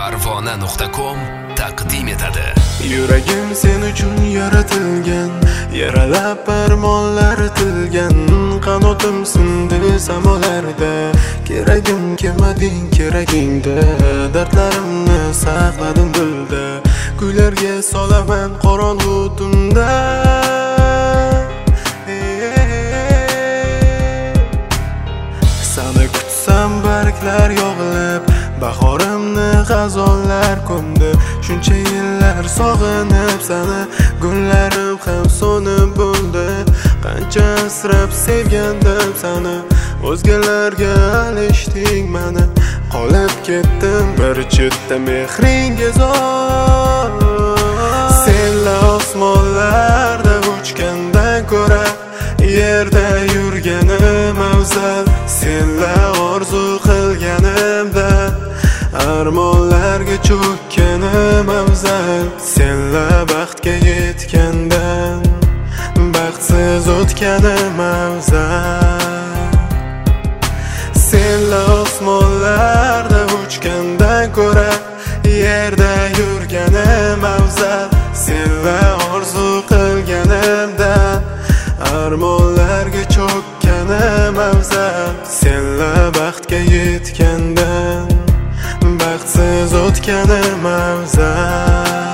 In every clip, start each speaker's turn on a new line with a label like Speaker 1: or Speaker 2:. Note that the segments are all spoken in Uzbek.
Speaker 1: Parvona.com taqdim etadi.
Speaker 2: Yuragim sen uchun yaratilgan, yaralab armonlar tilgan. Qanotim sindi samolarda, keragim kelmading keragingda. Dardlarimni saqladim dilda, kuylarga solaman qorong'u tunda. Seni kutsam barglar yog'ilib, bahorimni g'azonlar ko'mdi. Shuncha yillar sog'inib seni, gullarim ham so'nib bo'ldi. Qancha asrab sevgandim seni, o'zgalarga alishding meni. Qolib ketdim bir chetda mehringga zor. Senlar osmonlarda uchgandan ko'ra, yerda yurganim afzal. Senlar orzu qilganimda, armonlarga cho'kkanim afzal. Senlar baxtga yetgandan, baxtsiz o'tganim afzal. Senlar osmonlarda uchgandan ko'ra, yerda yurganim afzal. Senlar orzu qilganimdan, armonlarga cho'kkanim afzal. Senlar baxtga yetgandan, baxtsiz o'tganim afzal.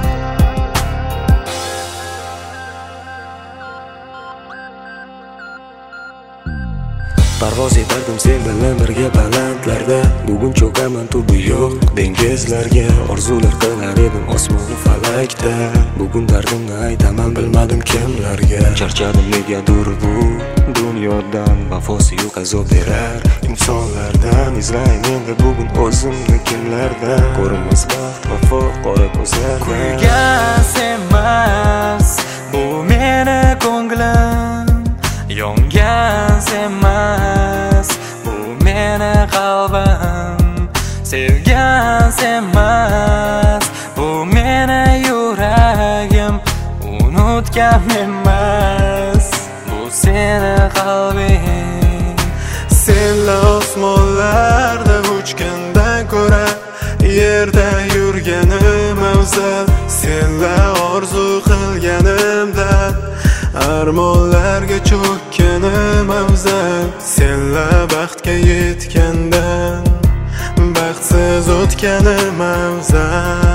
Speaker 3: Parvoz etardim sen bilan birga balandlarda. Bugun cho'kaman tubi yo'q dengizlarga. Orzular qilar edim osmonu falakda. Bugun dardimni aytaman bilmadim kimlarga. Charchadim negadir bu dunyodan, vafosi yo'q azob berar insonlardan. Izlayman endi bugun o'zimni kimlardan. Ko'rinmas baxt vafo qora ko'zlardan.
Speaker 4: Kuygas emas bu meni ko'nglim, yongan emas bu meni qalbim. Sevgan emas bu meni yuragim. Unutgan emas bu seni qalbing.
Speaker 2: Senlar osmonlarda uchgandan ko'ra, yerda yurganim afzal. Senlar orzu qilganimdan, armonlarga cho'kkanim afzal. Senlar baxtga yetgandan, baxtsiz o'tganim afzal.